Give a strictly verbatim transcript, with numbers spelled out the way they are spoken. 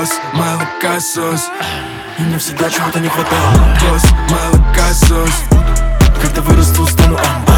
Босс, молокосос, и мне всегда чего-то не хватало. Босс, молокосос, когда вырасту, стану амбассадором.